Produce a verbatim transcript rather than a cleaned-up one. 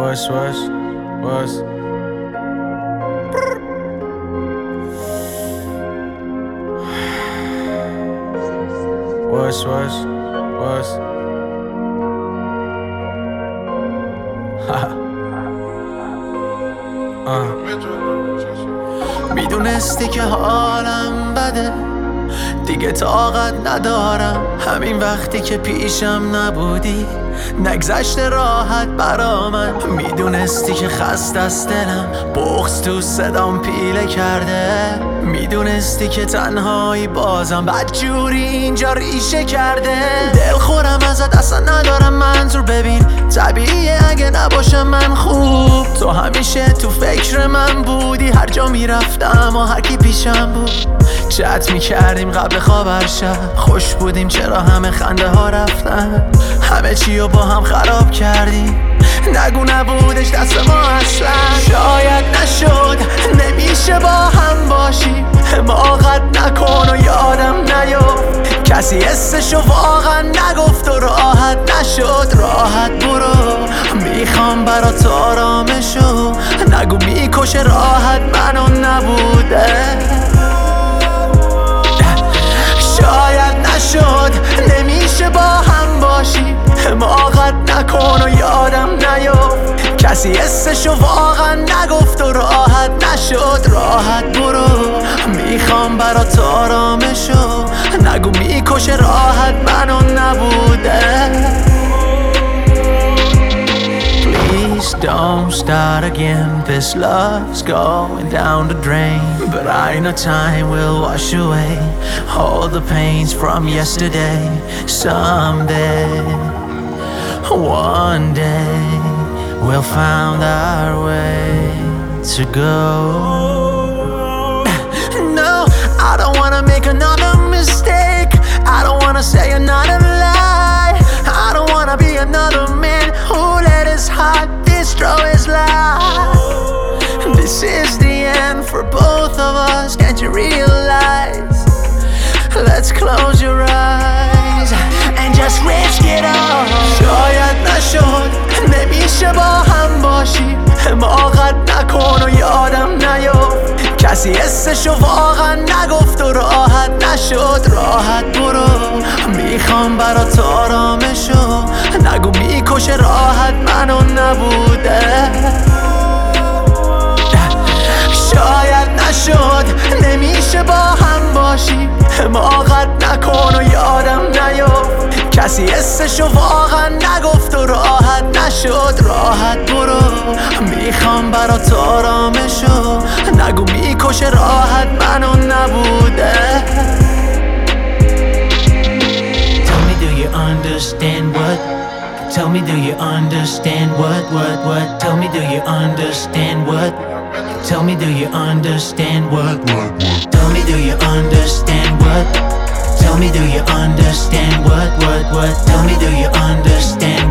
What's, what's, what's What's, what's, what's میدونستی که حالم بده، دیگه طاقت ندارم. همین وقتی که پیشم نبودی نگذشت راحت برا من. میدونستی که خسته است دلم، بغض تو صدام پیله کرده. میدونستی که تنهایی بازم بدجوری اینجا ریشه کرده. دل خورم ازت اصلا ندارم منظور، ببین طبیعیه اگه نباشم من خوب. تو همیشه تو فکر من بودی، هر جا میرفتم و هر کی پیشم بود. چت میکردیم قبل خواب هر شب، خوش بودیم چرا همه خنده ها رفتن. همه چی رو با هم خراب کردیم، نگو نبودش دست ما اصلا. شاید نشد نمیشه با هم باشیم، حماقت نکن و یادم نیفت. کسی حسشو واقعا نگفت و راحت نشد. راحت برو، میخوام برات آرامشو. نگو میکشه راحت منو نبوده. شاید نشد نمیشه با هم باشی، حماقت نکن و یادم نیفت. کسی حسشو واقعا نگفت و راحت نشد. راحت برو، میخوام برات آرامشو. نگو میکشه راحت منو نبوده. Please don't start again, this love's going down the drain. But I know time will wash away all the pains from yesterday. Someday, one day, we'll find our way to go. No, I don't wanna make another mistake. I don't wanna say another lie. I don't wanna be another man who let his heart destroy his life. This is the end for both of us, can't you realize? Let's close your eyes and just risk it all. شاید نشد نمیشه با هم باشی، حماقت نکن و یادم نیفت. کسی حسشو واقعا نگفت و راحت نشد. راحت برو، میخوام برات آرامشو. نگو میکشه راحت منو نبوده. شاید نشد نمیشه با هم باشی، حماقت نکن و یادم نیفت. کسی حسشو واقعا نگفت و راحت نشد. راحت برو، میخوام برات آرامشو. نگو میکشه راحت منو نبوده. Tell me do you understand what? Tell me do you understand what, what, what? Tell me do you understand what? Tell me do you understand what, what, what? Tell me do you understand what? Tell me do you understand what, what, what? Tell me do you understand